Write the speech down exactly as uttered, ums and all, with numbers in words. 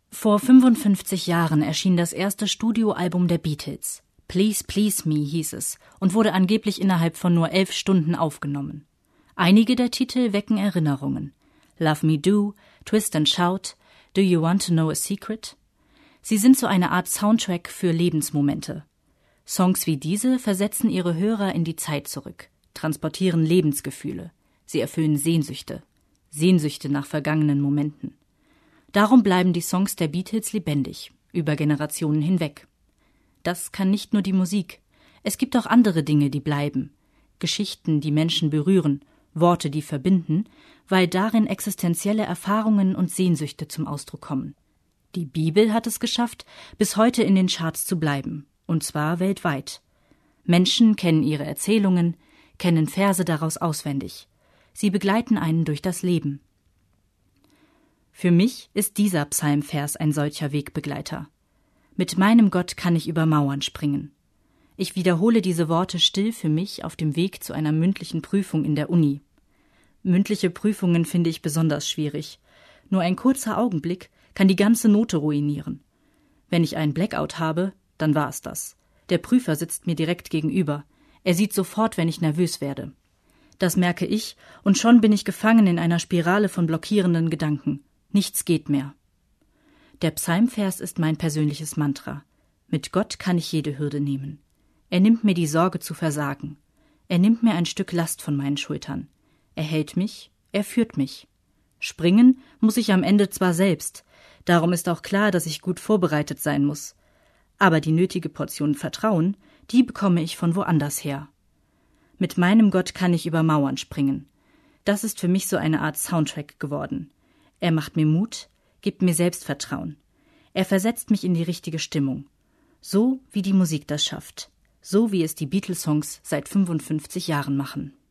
Vor fünfundfünfzig Jahren erschien das erste Studioalbum der Beatles. Please Please Me hieß es und wurde angeblich innerhalb von nur elf Stunden aufgenommen. Einige der Titel wecken Erinnerungen. Love Me Do, Twist and Shout, Do You Want to Know a Secret? Sie sind so eine Art Soundtrack für Lebensmomente. Songs wie diese versetzen ihre Hörer in die Zeit zurück, transportieren Lebensgefühle. Sie erfüllen Sehnsüchte. Sehnsüchte nach vergangenen Momenten. Darum bleiben die Songs der Beatles lebendig, über Generationen hinweg. Das kann nicht nur die Musik. Es gibt auch andere Dinge, die bleiben. Geschichten, die Menschen berühren, Worte, die verbinden, weil darin existenzielle Erfahrungen und Sehnsüchte zum Ausdruck kommen. Die Bibel hat es geschafft, bis heute in den Charts zu bleiben, und zwar weltweit. Menschen kennen ihre Erzählungen, kennen Verse daraus auswendig. Sie begleiten einen durch das Leben. Für mich ist dieser Psalmvers ein solcher Wegbegleiter. Mit meinem Gott kann ich über Mauern springen. Ich wiederhole diese Worte still für mich auf dem Weg zu einer mündlichen Prüfung in der Uni. Mündliche Prüfungen finde ich besonders schwierig. Nur ein kurzer Augenblick kann die ganze Note ruinieren. Wenn ich einen Blackout habe, dann war es das. Der Prüfer sitzt mir direkt gegenüber. Er sieht sofort, wenn ich nervös werde. Das merke ich, und schon bin ich gefangen in einer Spirale von blockierenden Gedanken. Nichts geht mehr. Der Psalmvers ist mein persönliches Mantra. Mit Gott kann ich jede Hürde nehmen. Er nimmt mir die Sorge zu versagen. Er nimmt mir ein Stück Last von meinen Schultern. Er hält mich, er führt mich. Springen muss ich am Ende zwar selbst, darum ist auch klar, dass ich gut vorbereitet sein muss. Aber die nötige Portion Vertrauen, die bekomme ich von woanders her. Mit meinem Gott kann ich über Mauern springen. Das ist für mich so eine Art Soundtrack geworden. Er macht mir Mut, gibt mir Selbstvertrauen. Er versetzt mich in die richtige Stimmung. So wie die Musik das schafft. So wie es die Beatles-Songs seit fünfundfünfzig Jahren machen.